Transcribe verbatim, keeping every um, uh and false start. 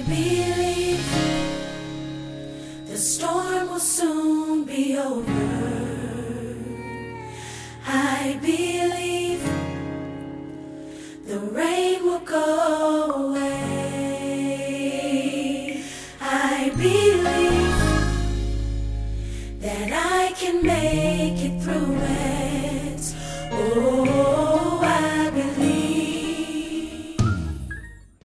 believe the storm will soon be over. I believe the rain will go away. I believe that I can make it through it. Oh.